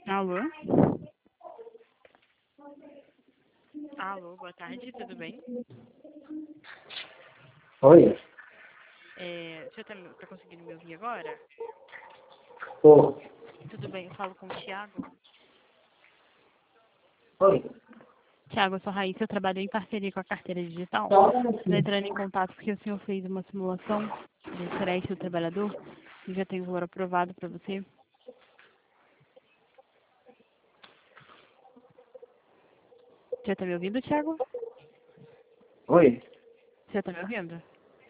Alô? Alô, boa tarde, tudo bem? Oi? O senhor tá conseguindo me ouvir agora? Tô. Tudo bem, eu falo com o Thiago. Oi? Thiago, eu sou a Raíssa, eu trabalho em parceria com a Carteira Digital. Só um Estou minutinho. entrando em contato porque o senhor fez uma simulação do crédito do trabalhador e já tem o valor aprovado para você. Você tá me ouvindo, Thiago? Oi? Você tá me ouvindo?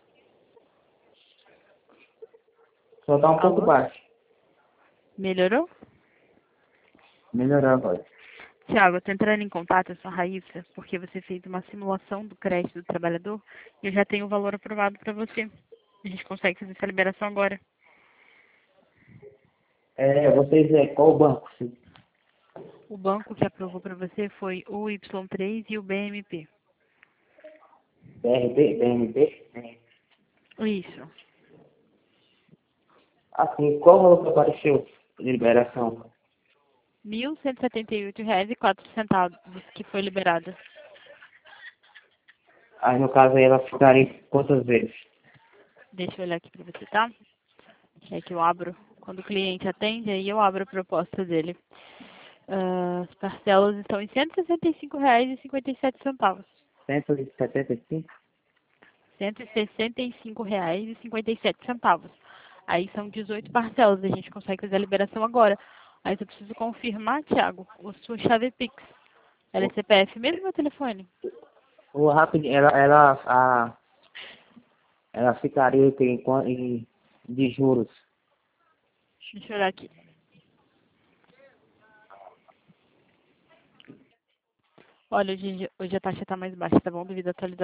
Só tá um pouco Alô? baixo. Melhorou? Melhorar agora. Tiago, eu estou entrando em contato, eu sou a Raíssa, porque você fez uma simulação do crédito do trabalhador e eu já tenho o valor aprovado para você. A gente consegue fazer essa liberação agora. Vocês qual banco? O banco que aprovou para você foi o Y3 e o BMP. BNB? Isso. Assim, qual valor que apareceu de liberação? R$ 1.178,04 que foi liberado. Aí, no caso, aí ela ficaria em quantas vezes? Deixa eu olhar aqui para você, tá? É que eu abro. Quando o cliente atende, aí eu abro a proposta dele. As parcelas estão em R$ 165,57. 175? R$ 165,57. Aí são 18 parcelas, a gente consegue fazer a liberação agora. Aí eu preciso confirmar, Thiago, a sua chave Pix. Ela é CPF mesmo ou telefone? Ou rapidinho, ela ficaria de juros. Deixa eu olhar aqui. Olha, hoje a taxa está mais baixa, tá bom? Devido à atualização.